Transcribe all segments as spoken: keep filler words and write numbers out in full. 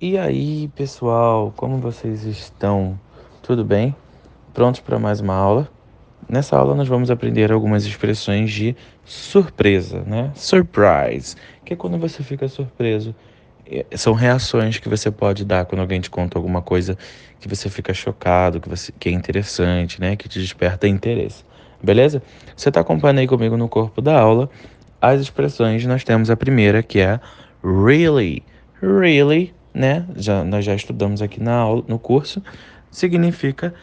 E aí, pessoal, como vocês estão? Tudo bem? Prontos para mais uma aula? Nessa aula nós vamos aprender algumas expressões de surpresa, né? Surprise, que é quando você fica surpreso. É, São reações que você pode dar quando alguém te conta alguma coisa que você fica chocado, que, você, que é interessante, né? Que te desperta interesse. Beleza? Você está acompanhando aí comigo no corpo da aula as expressões. Nós temos a primeira, que é really. Really, né? Já, nós já estudamos aqui na aula, no curso. Significa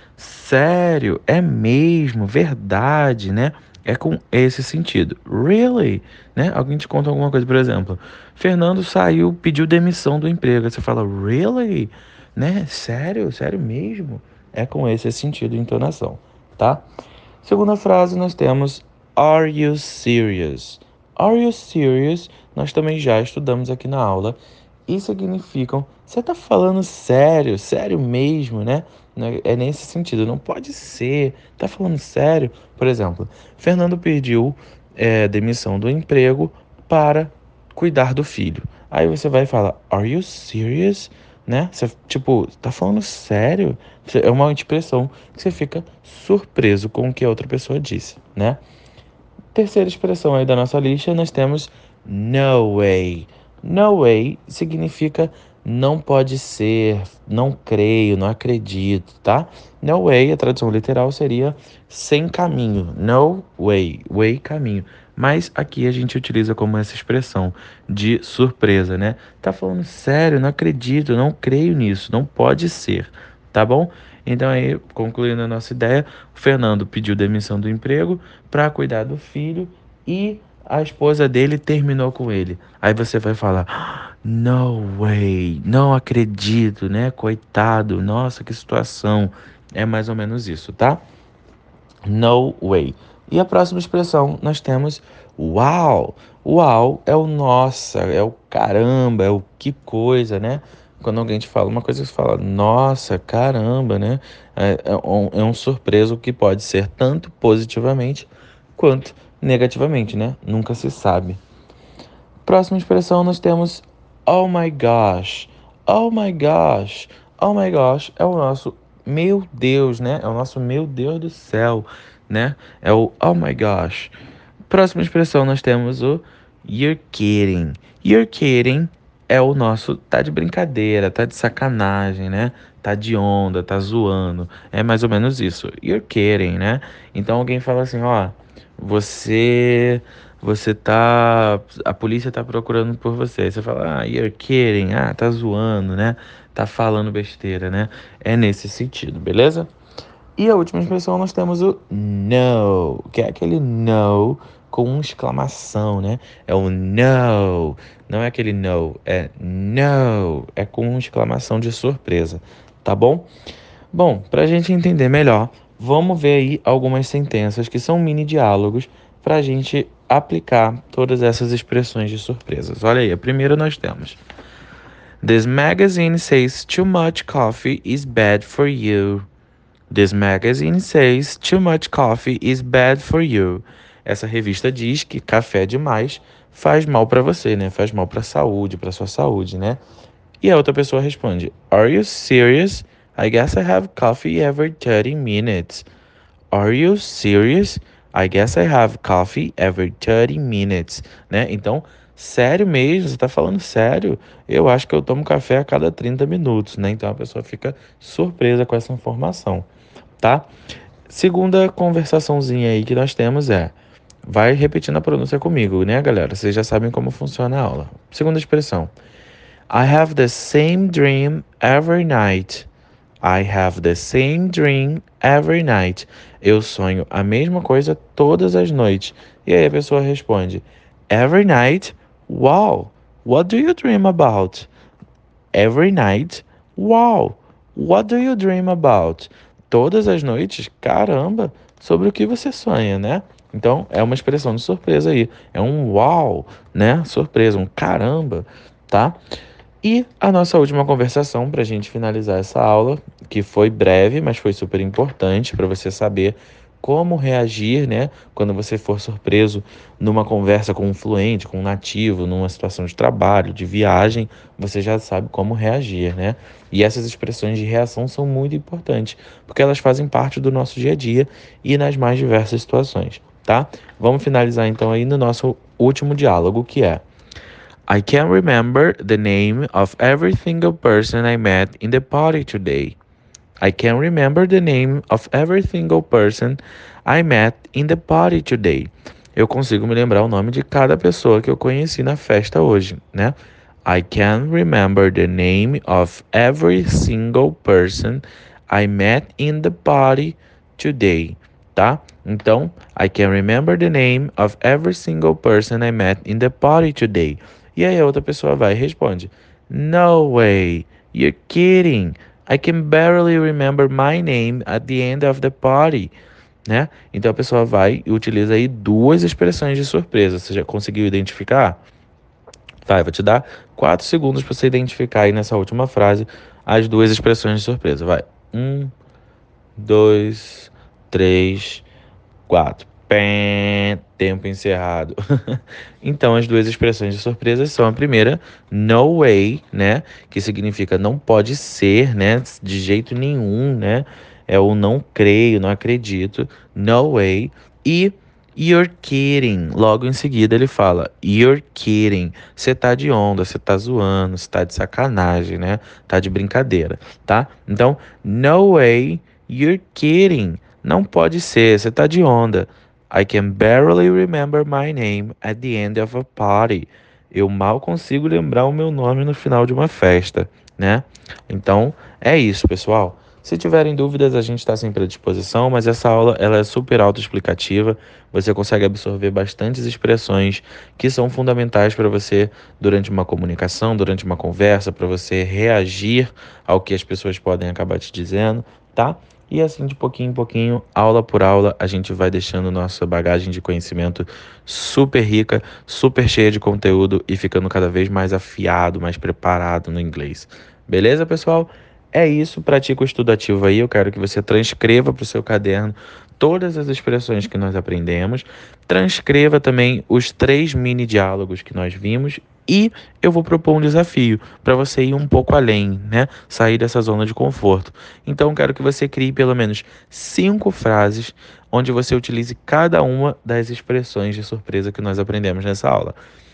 sério, é mesmo, verdade, né? É com esse sentido. Really, né? Alguém te conta alguma coisa, por exemplo. Fernando saiu, pediu demissão do emprego. Aí você fala, really? Né? Sério? Sério mesmo? É com esse sentido de entonação, tá? Segunda frase, nós temos Are you serious? Are you serious? Nós também já estudamos aqui na aula e significam você tá falando sério, sério mesmo, né? Né? É nesse sentido, não pode ser. Tá falando sério? Por exemplo, Fernando pediu é, demissão do emprego para cuidar do filho. Aí você vai falar, Are you serious? Né? Você, tipo, tá falando sério? É uma expressão que você fica surpreso com o que a outra pessoa disse, né? Terceira expressão aí da nossa lista, nós temos no way. No way significa não pode ser, não creio, não acredito, tá? No way, a tradução literal seria sem caminho. No way, way, caminho. Mas aqui a gente utiliza como essa expressão de surpresa, né? Tá falando sério, não acredito, não creio nisso, não pode ser, tá bom? Então aí, concluindo a nossa ideia, o Fernando pediu demissão do emprego para cuidar do filho e a esposa dele terminou com ele. Aí você vai falar: No way, não acredito, né? Coitado, nossa, que situação. É mais ou menos isso, tá? No way. E a próxima expressão nós temos uau. Uau é o nossa, é o caramba, é o que coisa, né? Quando alguém te fala uma coisa, você fala, nossa, caramba, né? É, é, um, é um surpreso que pode ser tanto positivamente quanto negativamente, né? Nunca se sabe. Próxima expressão nós temos oh my gosh. Oh my gosh. Oh my gosh é o nosso meu Deus, né? É o nosso meu Deus do céu, né? É o oh my gosh. Próxima expressão nós temos o you're kidding. You're kidding é o nosso tá de brincadeira, tá de sacanagem, né? Tá de onda, tá zoando. É mais ou menos isso. You're kidding, né? Então alguém fala assim, ó, você você tá a polícia tá procurando por você. Aí você fala, ah, you're kidding. Ah, tá zoando, né? Tá falando besteira, né? É nesse sentido, beleza? E a última expressão nós temos o no, que é aquele no com uma exclamação, né? É o no, não é aquele no, é no, é com uma exclamação de surpresa, tá bom? Bom, para a gente entender melhor, vamos ver aí algumas sentenças que são mini diálogos para a gente aplicar todas essas expressões de surpresas. Olha aí, a primeira nós temos: This magazine says too much coffee is bad for you. This magazine says too much coffee is bad for you. Essa revista diz que café demais faz mal para você, né? Faz mal para a saúde, para sua saúde, né? E a outra pessoa responde: Are you serious? I guess I have coffee every thirty minutes. Are you serious? I guess I have coffee every thirty minutes, né? Então, sério mesmo? Você tá falando sério? Eu acho que eu tomo café a cada trinta minutos, né? Então a pessoa fica surpresa com essa informação, tá? Segunda conversaçãozinha aí que nós temos é: vai repetindo a pronúncia comigo, né, galera? Vocês já sabem como funciona a aula. Segunda expressão: I have the same dream every night. I have the same dream every night. Eu sonho a mesma coisa todas as noites. E aí a pessoa responde: Every night? Wow! What do you dream about? Every night? Wow! What do you dream about? Todas as noites? Caramba! Sobre o que você sonha, né? Então, é uma expressão de surpresa aí. É um uau, né? Surpresa, um caramba, tá? E a nossa última conversação para a gente finalizar essa aula, que foi breve, mas foi super importante para você saber como reagir, né? Quando você for surpreso numa conversa com um fluente, com um nativo, numa situação de trabalho, de viagem, você já sabe como reagir, né? E essas expressões de reação são muito importantes, porque elas fazem parte do nosso dia a dia e nas mais diversas situações, tá? Vamos finalizar então aí no nosso último diálogo, que é: I can remember the name of every single person I met in the party today. I can remember the name of every single person I met in the party today. Eu consigo me lembrar o nome de cada pessoa que eu conheci na festa hoje, né? I can remember the name of every single person I met in the party today, tá? Então, I can remember the name of every single person I met in the party today. E aí a outra pessoa vai e responde: No way, you're kidding. I can barely remember my name at the end of the party, né? Então a pessoa vai e utiliza aí duas expressões de surpresa. Você já conseguiu identificar? Tá, eu vou te dar quatro segundos para você identificar aí nessa última frase as duas expressões de surpresa. Vai. Um, dois, três, quatro. Pé, tempo encerrado. Então, as duas expressões de surpresa são a primeira, no way, né? Que significa não pode ser, né? De jeito nenhum, né? É o não creio, não acredito. No way. E you're kidding. Logo em seguida ele fala, you're kidding. Você tá de onda, você tá zoando, você tá de sacanagem, né? Tá de brincadeira, tá? Então, no way, you're kidding. Não pode ser, você tá de onda. I can barely remember my name at the end of a party. Eu mal consigo lembrar o meu nome no final de uma festa, né? Então, é isso, pessoal. Se tiverem dúvidas, a gente está sempre à disposição, mas essa aula ela é super autoexplicativa. Você consegue absorver bastantes expressões que são fundamentais para você durante uma comunicação, durante uma conversa, para você reagir ao que as pessoas podem acabar te dizendo, tá? E assim, de pouquinho em pouquinho, aula por aula, a gente vai deixando nossa bagagem de conhecimento super rica, super cheia de conteúdo e ficando cada vez mais afiado, mais preparado no inglês. Beleza, pessoal? É isso, pratica o estudo ativo aí. Eu quero que você transcreva para o seu caderno todas as expressões que nós aprendemos. Transcreva também os três mini diálogos que nós vimos. E eu vou propor um desafio para você ir um pouco além, né? Sair dessa zona de conforto. Então, quero que você crie pelo menos cinco frases onde você utilize cada uma das expressões de surpresa que nós aprendemos nessa aula.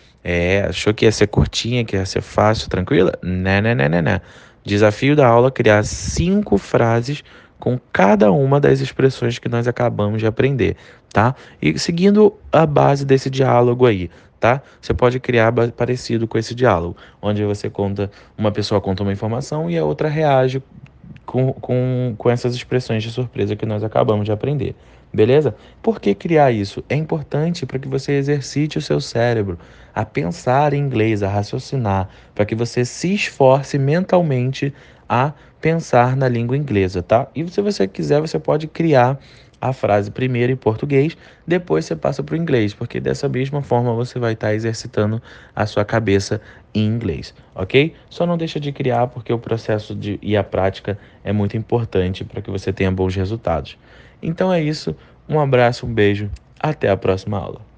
É, achou que ia ser curtinha, que ia ser fácil, tranquila? Né, né, né, né, né. Desafio da aula: criar cinco frases com cada uma das expressões que nós acabamos de aprender, tá? E seguindo a base desse diálogo aí, tá? Você pode criar parecido com esse diálogo, onde você conta, uma pessoa conta uma informação e a outra reage com, com, com essas expressões de surpresa que nós acabamos de aprender. Beleza? Por que criar isso? É importante para que você exercite o seu cérebro a pensar em inglês, a raciocinar, para que você se esforce mentalmente a pensar na língua inglesa, tá? E se você quiser, você pode criar a frase primeiro em português, depois você passa para o inglês, porque dessa mesma forma você vai estar exercitando a sua cabeça em inglês, ok? Só não deixa de criar, porque o processo de, e a prática é muito importante para que você tenha bons resultados. Então é isso, um abraço, um beijo, até a próxima aula.